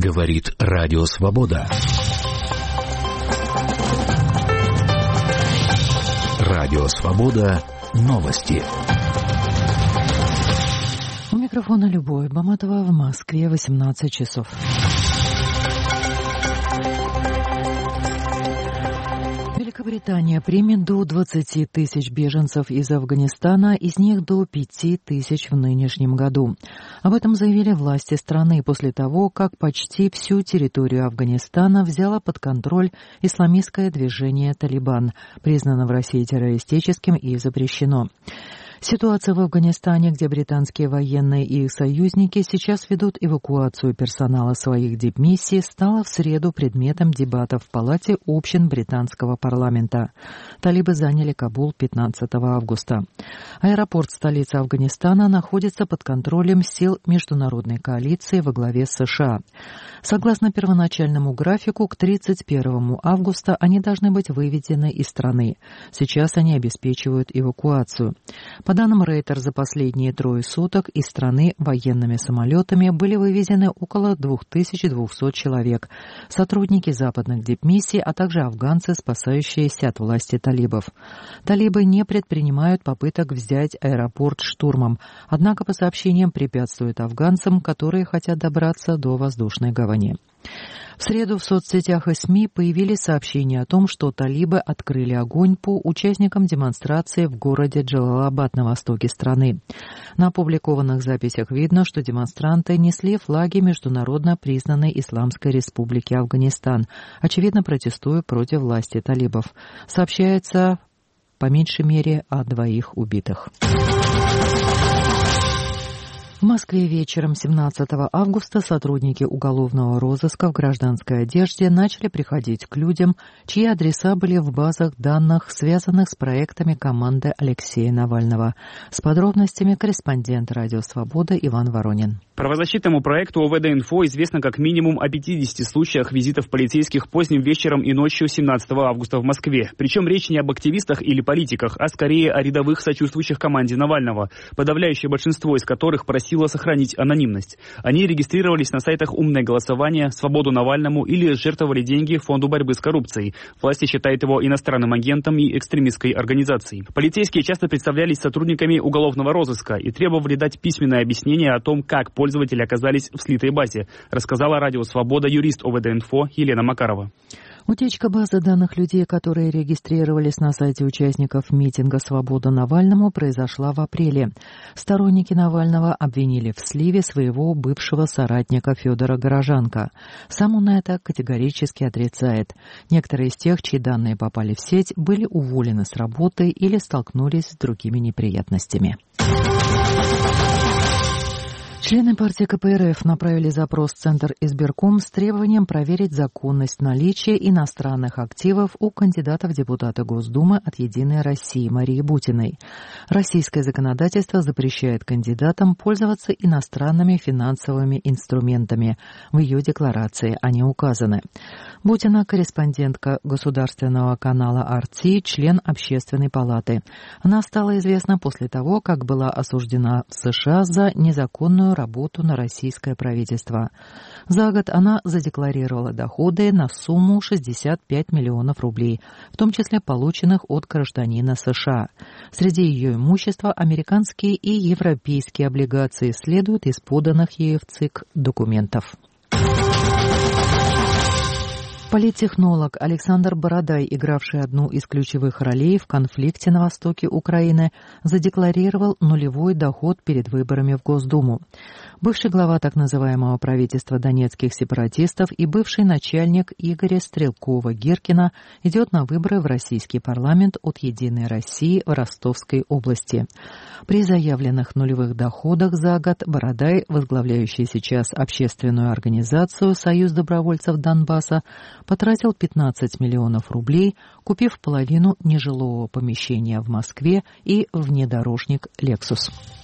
Говорит Радио Свобода. Радио Свобода. Новости. У микрофона Любовь Баматова, в Москве 18 часов. Великобритания примет до 20 тысяч беженцев из Афганистана, из них до 5 тысяч в нынешнем году. Об этом заявили власти страны после того, как почти всю территорию Афганистана взяло под контроль исламистское движение «Талибан», признано в России террористическим и запрещено. Ситуация в Афганистане, где британские военные и их союзники сейчас ведут эвакуацию персонала своих дипмиссий, стала в среду предметом дебатов в Палате общин британского парламента. Талибы заняли Кабул 15 августа. Аэропорт столицы Афганистана находится под контролем сил международной коалиции во главе с США. Согласно первоначальному графику, к 31 августа они должны быть выведены из страны. Сейчас они обеспечивают эвакуацию. По данным Рейтер, за последние 3 суток из страны военными самолетами были вывезены около 2200 человек, сотрудники западных дипмиссий, а также афганцы, спасающиеся от власти талибов. Талибы не предпринимают попыток взять аэропорт штурмом, однако по сообщениям препятствуют афганцам, которые хотят добраться до воздушной гавани. В среду в соцсетях и СМИ появились сообщения о том, что талибы открыли огонь по участникам демонстрации в городе Джалалабад на востоке страны. На опубликованных записях видно, что демонстранты несли флаги международно признанной Исламской Республики Афганистан, очевидно протестуя против власти талибов. Сообщается по меньшей мере о 2 убитых. В Москве вечером 17 августа сотрудники уголовного розыска в гражданской одежде начали приходить к людям, чьи адреса были в базах данных, связанных с проектами команды Алексея Навального. С подробностями корреспондент «Радио Свобода» Иван Воронин. Правозащитному проекту ОВД-Инфо известно как минимум о 50 случаях визитов полицейских поздним вечером и ночью 17 августа в Москве. Причем речь не об активистах или политиках, а скорее о рядовых сочувствующих команде Навального, подавляющее большинство из которых просило сохранить анонимность. Они регистрировались на сайтах «Умное голосование», «Свободу Навальному» или жертвовали деньги Фонду борьбы с коррупцией. Власти считают его иностранным агентом и экстремистской организацией. Полицейские часто представлялись сотрудниками уголовного розыска и требовали дать письменное объяснение о том, как пользователи оказались в слитой базе, рассказала Радио Свобода юрист ОВД-Инфо Елена Макарова. Утечка базы данных людей, которые регистрировались на сайте участников митинга «Свобода Навальному», произошла в апреле. Сторонники Навального обвинили в сливе своего бывшего соратника Федора Горожанко. Сам он это категорически отрицает. Некоторые из тех, чьи данные попали в сеть, были уволены с работы или столкнулись с другими неприятностями. Члены партии КПРФ направили запрос в Центр избирком с требованием проверить законность наличия иностранных активов у кандидата в депутаты Госдумы от «Единой России» Марии Бутиной. Российское законодательство запрещает кандидатам пользоваться иностранными финансовыми инструментами. В ее декларации они указаны. Бутина – корреспондентка государственного канала «Арти», член Общественной палаты. Она стала известна после того, как была осуждена в США за незаконную работу на российское правительство. За год она задекларировала доходы на сумму 65 миллионов рублей, в том числе полученных от гражданина США. Среди ее имущества американские и европейские облигации следуют из поданных ею в ЦИК документов. Политтехнолог Александр Бородай, игравший одну из ключевых ролей в конфликте на востоке Украины, задекларировал нулевой доход перед выборами в Госдуму. Бывший глава так называемого правительства донецких сепаратистов и бывший начальник Игоря Стрелкова-Гиркина идет на выборы в российский парламент от «Единой России» в Ростовской области. При заявленных нулевых доходах за год Бородай, возглавляющий сейчас общественную организацию «Союз добровольцев Донбасса», потратил 15 миллионов рублей, купив половину нежилого помещения в Москве и внедорожник «Лексус».